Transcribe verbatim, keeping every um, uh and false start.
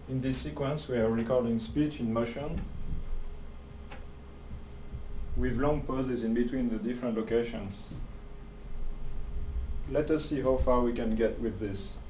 In this sequence, we are recording speech in motion with long pauses in between the different locations. Let us see how far we can get with this.